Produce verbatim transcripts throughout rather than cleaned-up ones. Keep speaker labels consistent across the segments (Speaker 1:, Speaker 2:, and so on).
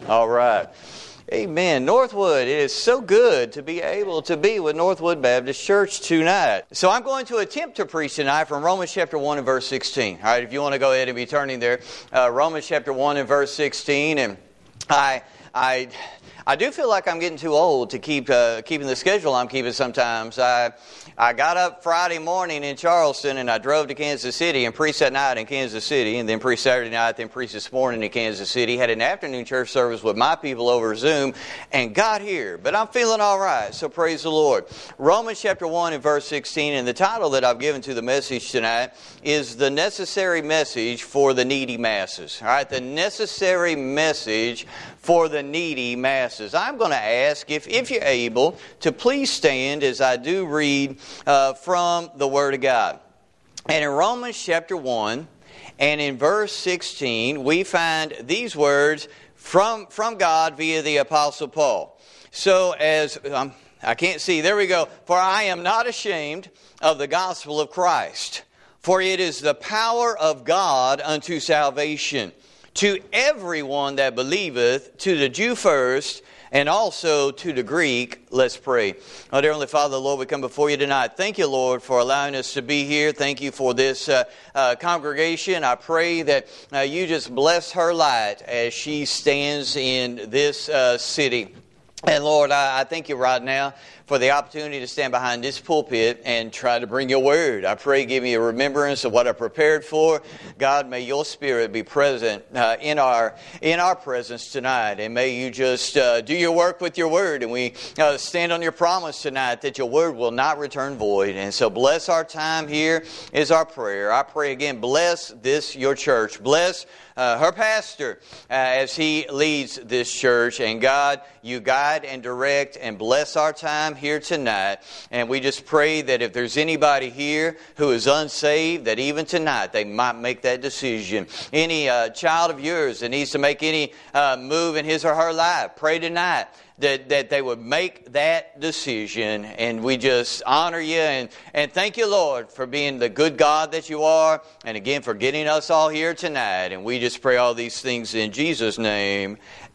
Speaker 1: All right. Amen. Northwood, it is so good to be able to be with Northwood Baptist Church tonight. So I'm going to attempt to preach tonight from Romans chapter one and verse sixteen. All right, if you want to go ahead and be turning there, uh, Romans chapter one and verse sixteen. And I, I, I do feel like I'm getting too old to keep uh, keeping the schedule I'm keeping sometimes. I, I got up Friday morning in Charleston and I drove to Kansas City and preached that night in Kansas City, and then preached Saturday night, then preached this morning in Kansas City. Had an afternoon church service with my people over Zoom and got here. But I'm feeling all right, so praise the Lord. Romans chapter one and verse sixteen, and the title that I've given to the message tonight is The Necessary Message for the Needy Masses. All right, the necessary message for the needy masses. I'm going to ask if, if you're able to please stand as I do read uh, from the Word of God. And in Romans chapter one and in verse sixteen, we find these words from, from God via the Apostle Paul. So as, um, I can't see, there we go. For I am not ashamed of the gospel of Christ, for it is the power of God unto salvation, to everyone that believeth, to the Jew first, and also to the Greek. Let's pray. Oh, dear Heavenly Father, Lord, we come before you tonight. Thank you, Lord, for allowing us to be here. Thank you for this uh, uh, congregation. I pray that uh, you just bless her light as she stands in this uh, city. And Lord, I, I thank you right now for the opportunity to stand behind this pulpit and try to bring your word. I pray, give me a remembrance of what I prepared for. God, may your Spirit be present uh, in our in our presence tonight. And may you just uh, do your work with your word. And we uh, stand on your promise tonight that your word will not return void. And so bless our time here is our prayer. I pray again, bless this, your church. Bless Uh, her pastor uh, as he leads this church. And God, you guide and direct and bless our time here tonight. And we just pray that if there's anybody here who is unsaved, that even tonight they might make that decision. Any uh, child of yours that needs to make any uh, move in his or her life, pray tonight that, that they would make that decision. And we just honor you and, and thank you, Lord, for being the good God that you are, and again for getting us all here tonight. And we just pray all these things in Jesus' name.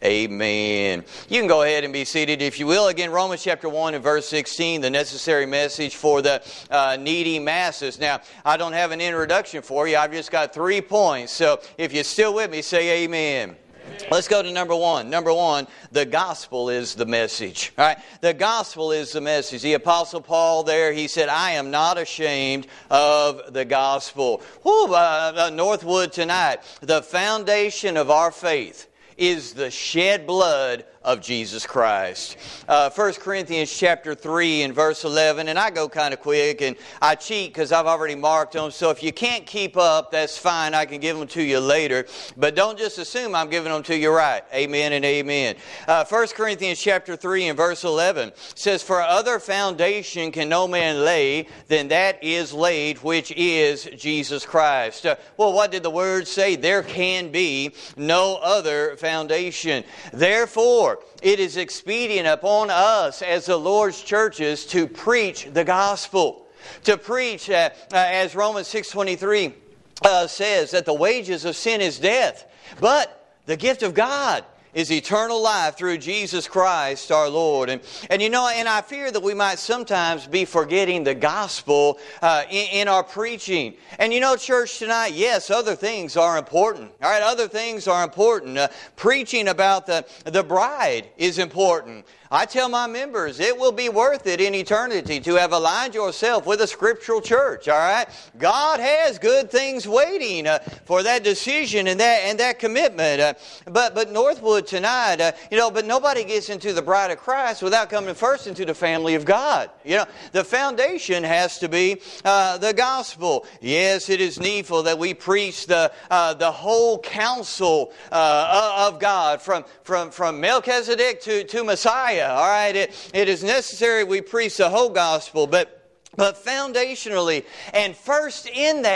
Speaker 1: Amen. You can go ahead and be seated if you will. Again, Romans chapter one and verse sixteen, the necessary message for the uh, needy masses. Now, I don't have an introduction for you. I've just got three points. So if you're still with me, say amen. Let's go to number one. Number one, the gospel is the message. All right, the gospel is the message. The Apostle Paul there, he said, I am not ashamed of the gospel. Woo, uh, Northwood tonight, the foundation of our faith is the shed blood of Jesus Christ. Uh, First Corinthians chapter three and verse eleven, and I go kind of quick and I cheat because I've already marked them, so if you can't keep up, that's fine. I can give them to you later, but don't just assume I'm giving them to you right. Amen and amen. Uh, First Corinthians chapter three and verse eleven says, for other foundation can no man lay than that is laid, which is Jesus Christ. Uh, well, what did the word say? There can be no other foundation. Therefore, it is expedient upon us as the Lord's churches to preach the gospel. To preach, uh, uh, as Romans six twenty-three uh, says, that the wages of sin is death, but the gift of God is eternal life through Jesus Christ our Lord. And, and you know, and I fear that we might sometimes be forgetting the gospel uh, in, in our preaching. And you know, church, tonight, yes, other things are important. All right, other things are important. Uh, preaching about the, the bride is important. I tell my members, it will be worth it in eternity to have aligned yourself with a scriptural church, all right? God has good things waiting uh, for that decision and that and that commitment. Uh, but but Northwood tonight, uh, you know, but nobody gets into the bride of Christ without coming first into the family of God. You know, the foundation has to be uh, the gospel. Yes, it is needful that we preach the uh, the whole counsel uh, of God from from from Melchizedek to to Messiah. All right, it, it is necessary we preach the whole gospel, but but foundationally and first in that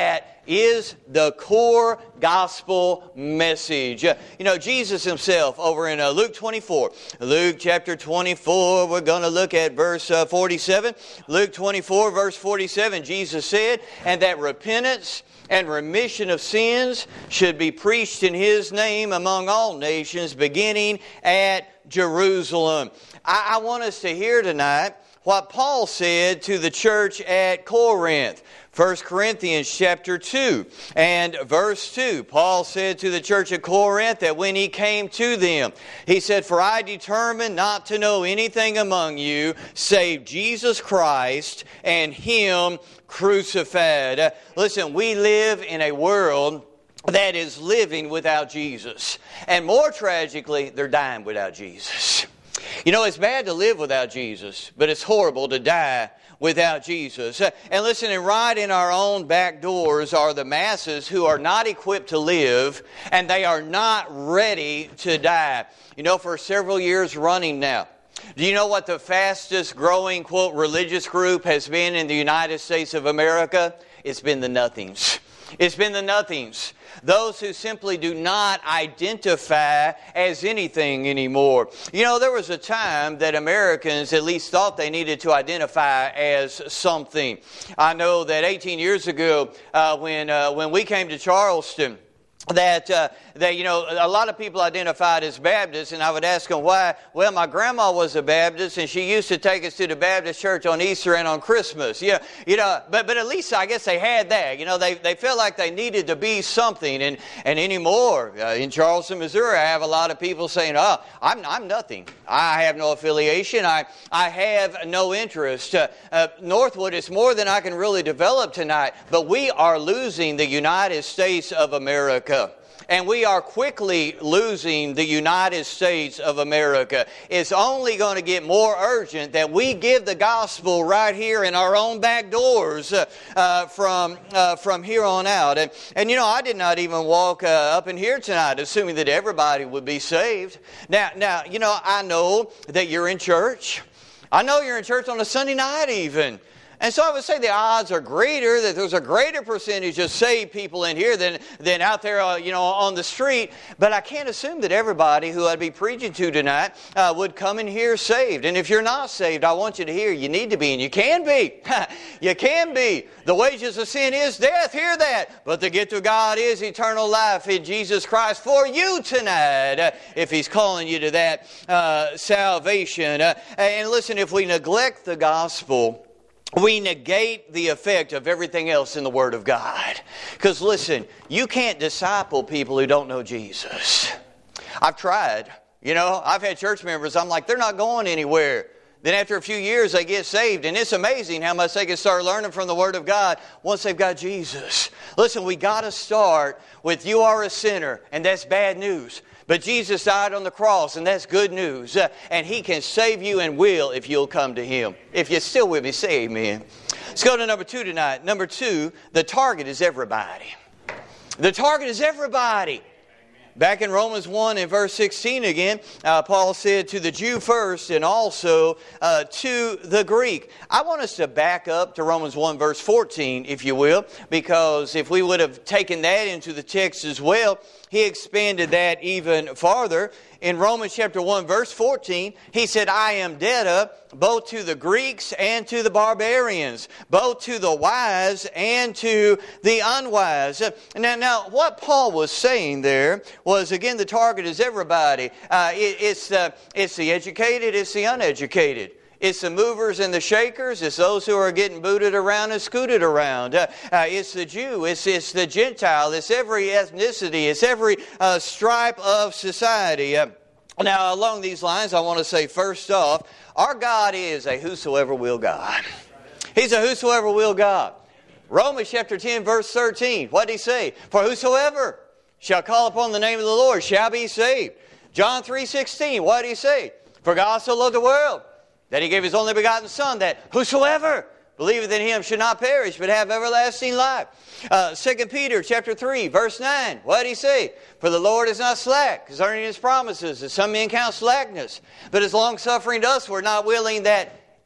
Speaker 1: is the core gospel message. You know, Jesus himself over in uh, Luke twenty-four. Luke chapter twenty-four, we're going to look at verse uh, forty-seven. Luke twenty-four, verse forty-seven, Jesus said, and that repentance and remission of sins should be preached in His name among all nations, beginning at Jerusalem. I, I want us to hear tonight what Paul said to the church at Corinth. First Corinthians chapter two and verse two. Paul said to the church at Corinth that when he came to them, he said, "For I determined not to know anything among you save Jesus Christ and Him crucified." Uh, listen, we live in a world that is living without Jesus. And more tragically, they're dying without Jesus. You know, it's bad to live without Jesus, but it's horrible to die without Jesus. And listen, and right in our own back doors are the masses who are not equipped to live, and they are not ready to die. You know, for several years running now, do you know what the fastest growing, quote, religious group has been in the United States of America? It's been the nothings. It's been the nothings. Those who simply do not identify as anything anymore. You know, there was a time that Americans at least thought they needed to identify as something. I know that eighteen years ago, uh, when uh, when we came to Charleston, that, uh, that, you know, a lot of people identified as Baptists, and I would ask them why. Well, my grandma was a Baptist, and she used to take us to the Baptist church on Easter and on Christmas. Yeah, you know, but but at least I guess they had that. You know, they, they felt like they needed to be something, and, and anymore. Uh, in Charleston, Missouri, I have a lot of people saying, oh, I'm, I'm nothing. I have no affiliation. I, I have no interest. Uh, uh, Northwood is more than I can really develop tonight, but we are losing the United States of America. And we are quickly losing the United States of America. It's only going to get more urgent that we give the gospel right here in our own back doors uh, uh, from uh, from here on out. And, and you know, I did not even walk uh, up in here tonight assuming that everybody would be saved. Now, now, you know, I know that you're in church. I know you're in church on a Sunday night even. And so I would say the odds are greater that there's a greater percentage of saved people in here than, than out there, uh, you know, on the street. But I can't assume that everybody who I'd be preaching to tonight uh, would come in here saved. And if you're not saved, I want you to hear you need to be, and you can be. You can be. The wages of sin is death. Hear that. But the gift of God is eternal life in Jesus Christ for you tonight, uh, if He's calling you to that uh, salvation. Uh, and listen, if we neglect the gospel, we negate the effect of everything else in the Word of God. Because listen, you can't disciple people who don't know Jesus. I've tried. You know, I've had church members, I'm like, they're not going anywhere. Then after a few years, they get saved. And it's amazing how much they can start learning from the Word of God once they've got Jesus. Listen, we got to start with you are a sinner, and that's bad news. But Jesus died on the cross, and that's good news. Uh, and He can save you and will if you'll come to Him. If you're still with me, say amen. Let's go to number two tonight. Number two, the target is everybody. The target is everybody. Back in Romans one and verse sixteen again, uh, Paul said to the Jew first and also uh, to the Greek. I want us to back up to Romans one verse fourteen, if you will, because if we would have taken that into the text as well, he expanded that even farther. In Romans chapter one verse fourteen, he said, I am debtor both to the Greeks and to the barbarians, both to the wise and to the unwise. Now, now what Paul was saying there was, again, the target is everybody. Uh, it, it's, uh, it's the educated, it's the uneducated. It's the movers and the shakers. It's those who are getting booted around and scooted around. Uh, uh, it's the Jew. It's, it's the Gentile. It's every ethnicity. It's every uh, stripe of society. Uh, now, along these lines, I want to say first off, our God is a whosoever will God. He's a whosoever will God. Romans chapter ten, verse thirteen. What did he say? For whosoever shall call upon the name of the Lord shall be saved. John three sixteen. What did he say? For God so loved the world that He gave His only begotten Son, that whosoever believeth in Him should not perish, but have everlasting life. Uh, Second Peter chapter three, verse nine. What did he say? For the Lord is not slack concerning His promises, as some men count slackness, but is longsuffering to us, we're not willing that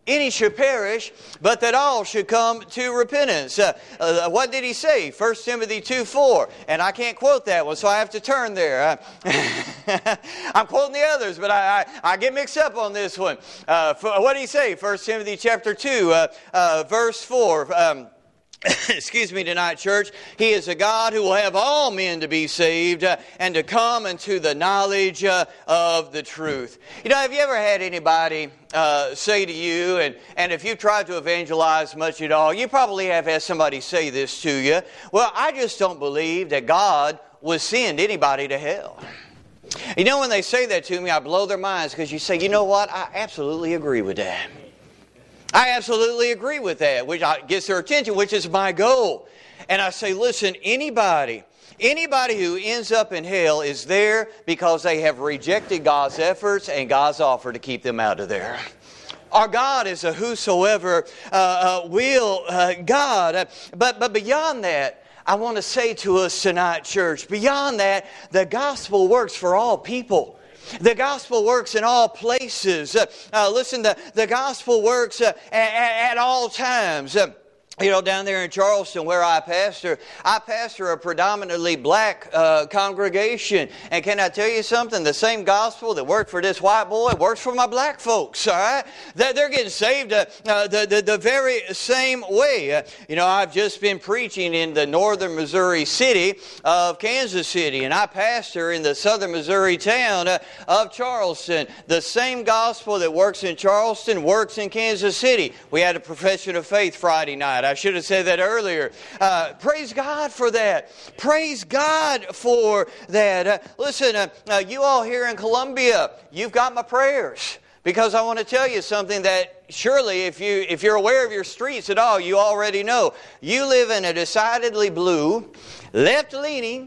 Speaker 1: any should perish, but that all should come to repentance. Uh, uh, what did he say? First Timothy two four. And I can't quote that one, so I have to turn there. Uh, I'm quoting the others, but I, I, I get mixed up on this one. Uh, for, what did he say? First Timothy chapter two, uh, uh, verse four. Um, Excuse me tonight, church. He is a God who will have all men to be saved uh, and to come into the knowledge uh, of the truth. You know, have you ever had anybody uh, say to you, and, and if you've tried to evangelize much at all, you probably have had somebody say this to you, well, I just don't believe that God would send anybody to hell. You know, when they say that to me, I blow their minds because you say, you know what, I absolutely agree with that. I absolutely agree with that, which gets their attention, which is my goal. And I say, listen, anybody, anybody who ends up in hell is there because they have rejected God's efforts and God's offer to keep them out of there. Our God is a whosoever uh, uh, will uh, God. Uh, but, but beyond that, I want to say to us tonight, church, beyond that, the gospel works for all people. The gospel works in all places. Uh, uh, listen, the, the gospel works uh, at, at all times. Uh, You know, down there in Charleston where I pastor, I pastor a predominantly black uh, congregation. And can I tell you something? The same gospel that worked for this white boy works for my black folks, all right? They're, they're getting saved uh, uh, the, the, the very same way. Uh, you know, I've just been preaching in the northern Missouri city of Kansas City, and I pastor in the southern Missouri town uh, of Charleston. The same gospel that works in Charleston works in Kansas City. We had a profession of faith Friday night. I should have said that earlier. Uh, praise God for that. Praise God for that. Uh, listen, uh, uh, you all here in Columbia, you've got my prayers. Because I want to tell you something that surely if, you, if you're aware of your streets at all, you already know. You live in a decidedly blue, left-leaning,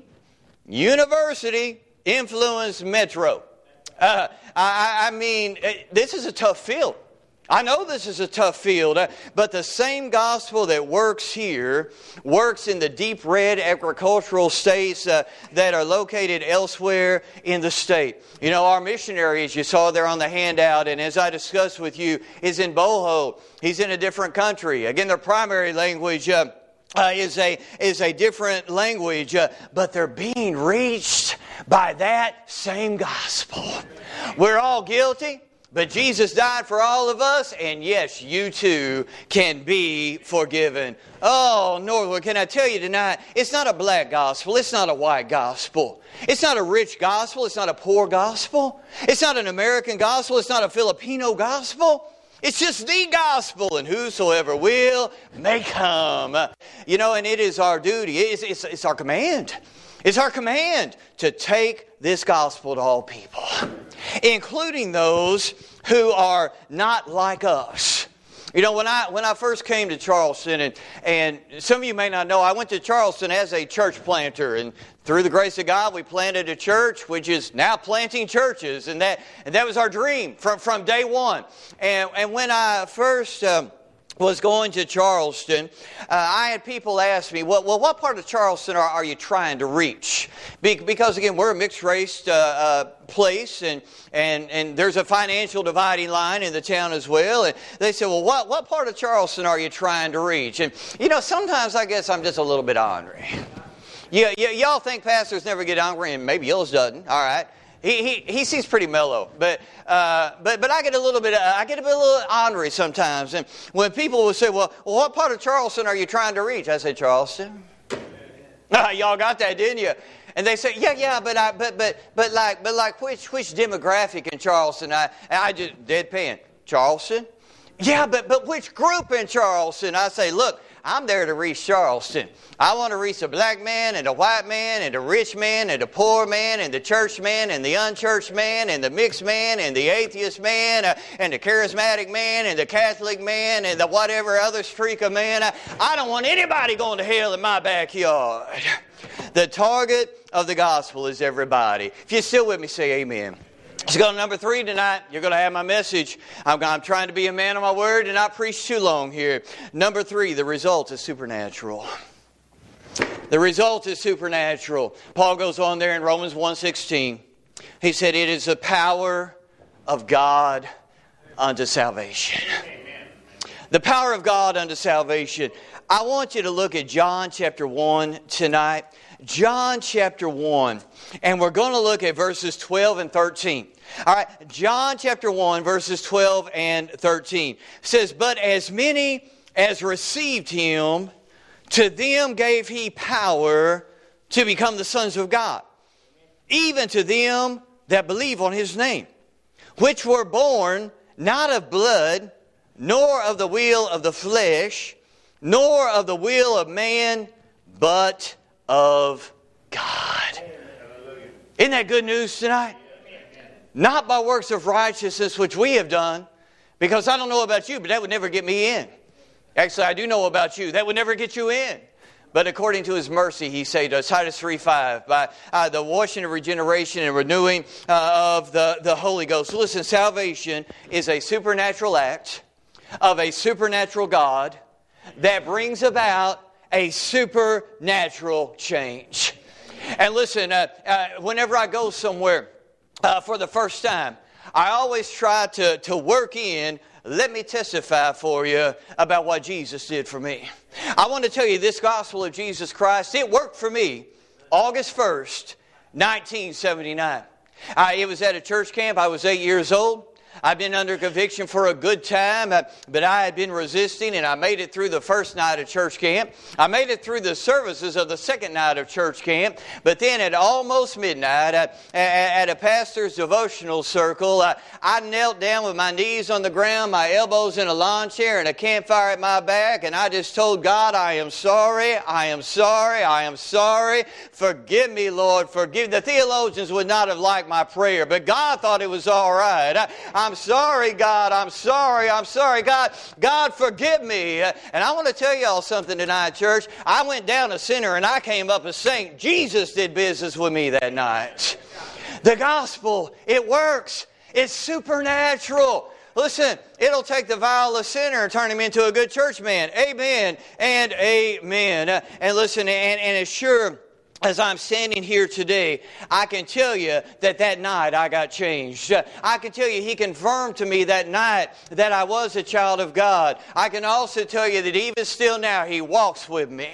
Speaker 1: university-influenced metro. Uh, I, I mean, this is a tough field. I know this is a tough field, uh, but the same gospel that works here works in the deep red agricultural states uh, that are located elsewhere in the state. You know, our missionary, as you saw there on the handout, and as I discussed with you, is in Boho. He's in a different country. Again, their primary language uh, uh, is a is a different language, uh, but they're being reached by that same gospel. We're all guilty. But Jesus died for all of us, and yes, you too can be forgiven. Oh, Northwood, can I tell you tonight, it's not a black gospel, it's not a white gospel. It's not a rich gospel, it's not a poor gospel. It's not an American gospel, it's not a Filipino gospel. It's just the gospel, and whosoever will may come. You know, and it is our duty, it's, it's, it's our command. It's our command to take this gospel to all people, including those who are not like us. You know, when I when I first came to Charleston, and, and some of you may not know, I went to Charleston as a church planter, and through the grace of God, we planted a church, which is now planting churches, and that and that was our dream from, from day one. And, and when I first Um, was going to Charleston, uh, I had people ask me, well, well what part of Charleston are, are you trying to reach? Be- because, again, we're a mixed-race uh, uh, place, and, and, and there's a financial dividing line in the town as well. And they said, well, what, what part of Charleston are you trying to reach? And, you know, sometimes I guess I'm just a little bit ornery. Yeah, y- y'all think pastors never get angry, and maybe yours doesn't, all right? He, he he seems pretty mellow, but uh, but but I get a little bit I get a bit a little ornery sometimes. And when people will say, "Well, well, what part of Charleston are you trying to reach?" I say, "Charleston." Ah, y'all got that, didn't you? And they say, "Yeah, yeah, but I but but but like but like which which demographic in Charleston?" I I just deadpan Charleston. Yeah, but but which group in Charleston? I say, "Look, I'm there to reach Charleston. I want to reach the black man and the white man and the rich man and the poor man and the church man and the unchurched man and the mixed man and the atheist man uh, and the charismatic man and the Catholic man and the whatever other streak of man. I, I don't want anybody going to hell in my backyard." The target of the gospel is everybody. If you're still with me, say amen. Let's go to number three tonight. You're going to have my message. I'm, I'm trying to be a man of my word and not preach too long here. Number three, the result is supernatural. The result is supernatural. Paul goes on there in Romans one sixteen. He said, it is the power of God unto salvation. Amen. The power of God unto salvation. I want you to look at John chapter one tonight. John chapter one. And we're going to look at verses twelve and thirteen. All right, John chapter one, verses twelve and thirteen. It says, but as many as received him, to them gave he power to become the sons of God, even to them that believe on his name, which were born not of blood, nor of the will of the flesh, nor of the will of man, but of God. Isn't that good news tonight? Not by works of righteousness which we have done, because I don't know about you, but that would never get me in. Actually, I do know about you. That would never get you in. But according to His mercy, He saved us. Titus three five, by uh, the washing of regeneration and renewing uh, of the, the Holy Ghost. Listen, salvation is a supernatural act of a supernatural God that brings about a supernatural change. And listen, uh, uh, whenever I go somewhere uh, for the first time, I always try to, to work in, let me testify for you about what Jesus did for me. I want to tell you this gospel of Jesus Christ, it worked for me August first, nineteen seventy-nine. Uh, it was at a church camp. I was eight years old. I've been under conviction for a good time, uh, but I had been resisting, and I made it through the first night of church camp. I made it through the services of the second night of church camp, but then at almost midnight, uh, at a pastor's devotional circle, uh, I knelt down with my knees on the ground, my elbows in a lawn chair, and a campfire at my back, and I just told God, I am sorry, I am sorry, I am sorry. Forgive me, Lord, forgive. The theologians would not have liked my prayer, but God thought it was all right. I, I'm sorry, God. I'm sorry. I'm sorry, God. God, forgive me. And I want to tell y'all something tonight, church. I went down a sinner and I came up a saint. Jesus did business with me that night. The gospel, it works. It's supernatural. Listen, it'll take the vilest sinner and turn him into a good church man. Amen and amen. And listen, and, and as sure as I'm standing here today, I can tell you that that night I got changed. I can tell you He confirmed to me that night that I was a child of God. I can also tell you that even still now He walks with me.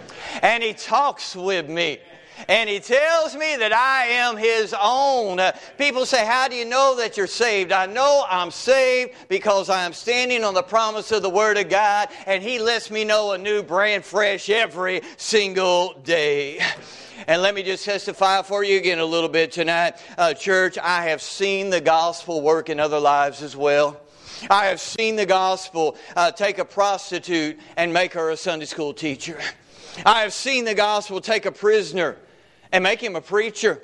Speaker 1: And He talks with me. And He tells me that I am His own. Uh, people say, how do you know that you're saved? I know I'm saved because I am standing on the promise of the Word of God, and He lets me know anew, brand fresh every single day. And let me just testify for you again a little bit tonight. Uh, church, I have seen the gospel work in other lives as well. I have seen the gospel uh, take a prostitute and make her a Sunday school teacher. I have seen the gospel take a prisoner and make him a preacher.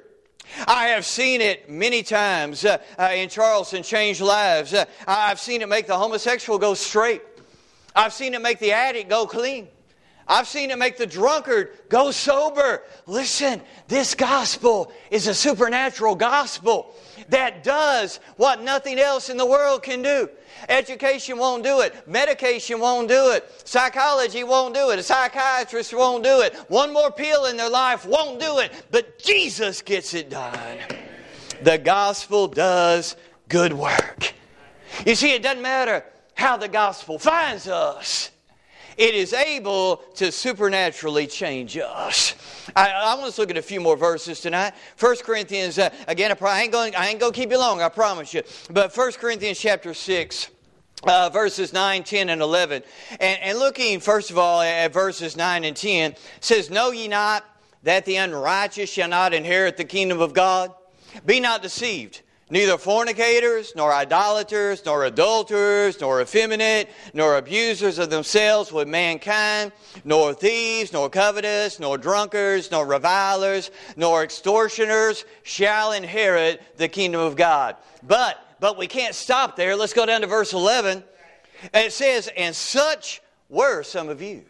Speaker 1: I have seen it many times uh, uh, in Charleston change lives. Uh, I've seen it make the homosexual go straight. I've seen it make the addict go clean. I've seen it make the drunkard go sober. Listen, this gospel is a supernatural gospel that does what nothing else in the world can do. Education won't do it. Medication won't do it. Psychology won't do it. A psychiatrist won't do it. One more pill in their life won't do it. But Jesus gets it done. The gospel does good work. You see, it doesn't matter how the gospel finds us. It is able to supernaturally change us. I, I want to look at a few more verses tonight. First Corinthians, uh, again, I, I ain't going I ain't going to keep you long, I promise you. But First Corinthians chapter six, uh, verses nine, ten, and eleven. And, and looking, first of all, at verses nine and ten, says, know ye not that the unrighteous shall not inherit the kingdom of God? Be not deceived. Neither fornicators, nor idolaters, nor adulterers, nor effeminate, nor abusers of themselves with mankind, nor thieves, nor covetous, nor drunkards, nor revilers, nor extortioners shall inherit the kingdom of God. But, but we can't stop there. Let's go down to verse eleven. And it says, and such were some of you.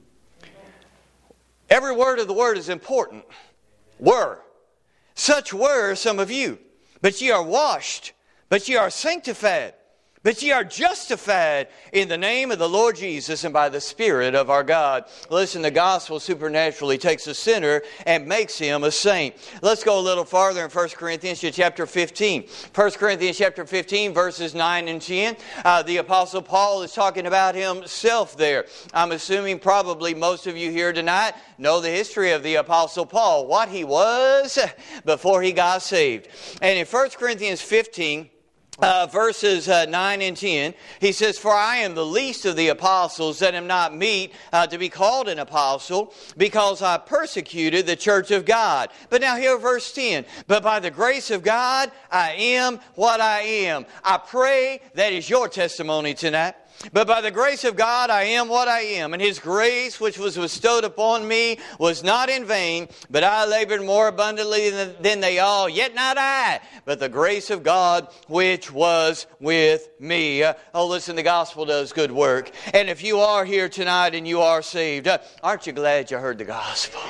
Speaker 1: Every word of the word is important. Were. Such were some of you. But ye are washed, but ye are sanctified, But ye are justified in the name of the Lord Jesus and by the Spirit of our God. Listen, the gospel supernaturally takes a sinner and makes him a saint. Let's go a little farther in First Corinthians chapter fifteen. First Corinthians chapter fifteen, verses nine and ten. Uh, the Apostle Paul is talking about himself there. I'm assuming probably most of you here tonight know the history of the Apostle Paul, what he was before he got saved. And in First Corinthians fifteen, Uh, verses uh, nine and ten, he says, For I am the least of the apostles that am not meet uh, to be called an apostle, because I persecuted the church of God. But now here verse ten, But by the grace of God, I am what I am. I pray that is your testimony tonight. But by the grace of God, I am what I am. And His grace, which was bestowed upon me, was not in vain. But I labored more abundantly than, than they all. Yet not I, but the grace of God, which was with me. Uh, oh, listen, the gospel does good work. And if you are here tonight and you are saved, uh, aren't you glad you heard the gospel?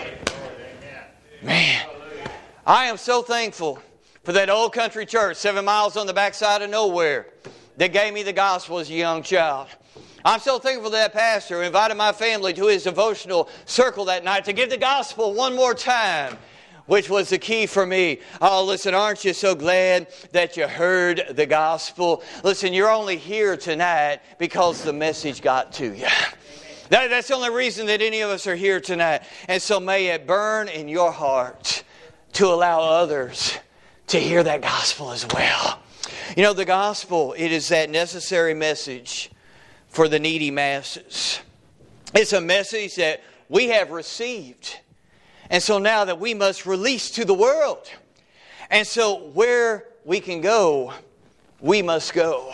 Speaker 1: Man, I am so thankful for that old country church seven miles on the backside of nowhere that gave me the gospel as a young child. I'm so thankful that pastor who invited my family to his devotional circle that night to give the gospel one more time, which was the key for me. Oh, listen, aren't you so glad that you heard the gospel? Listen, you're only here tonight because the message got to you. That, that's the only reason that any of us are here tonight. And so may it burn in your heart to allow others to hear that gospel as well. You know, the gospel, it is that necessary message for the needy masses. It's a message that we have received. And so now that we must release to the world. And so where we can go, we must go.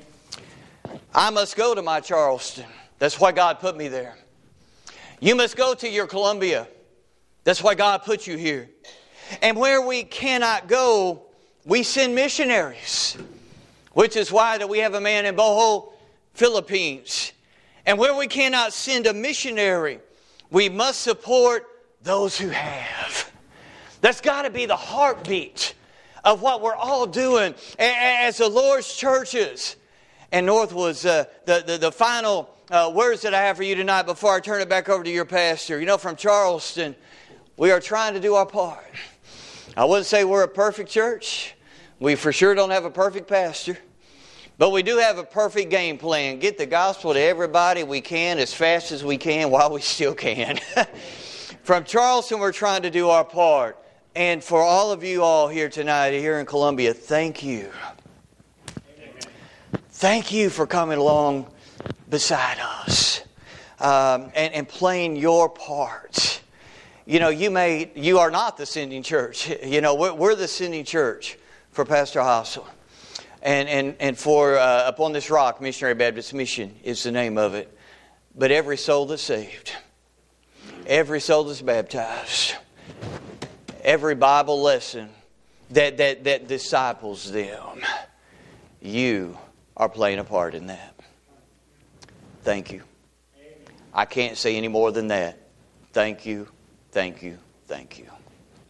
Speaker 1: I must go to my Charleston. That's why God put me there. You must go to your Columbia. That's why God put you here. And where we cannot go, we send missionaries, which is why that we have a man in Bohol, Philippines. And where we cannot send a missionary, we must support those who have. That's got to be the heartbeat of what we're all doing as the Lord's churches. And Northwood's, uh, the, the, the final uh, words that I have for you tonight before I turn it back over to your pastor. You know, from Charleston, we are trying to do our part. I wouldn't say we're a perfect church. We for sure don't have a perfect pastor. But we do have a perfect game plan. Get the gospel to everybody we can as fast as we can while we still can. From Charleston, we're trying to do our part. And for all of you all here tonight, here in Columbia, thank you. Thank you for coming along beside us um, and, and playing your part. You know, you may you are not the sending church. You know, we're, we're the sending church for Pastor Hassel. And, and, and for uh, Upon This Rock, Missionary Baptist Mission is the name of it. But every soul that's saved, every soul that's baptized, every Bible lesson that, that, that disciples them, you are playing a part in that. Thank you. I can't say any more than that. Thank you, thank you, thank you.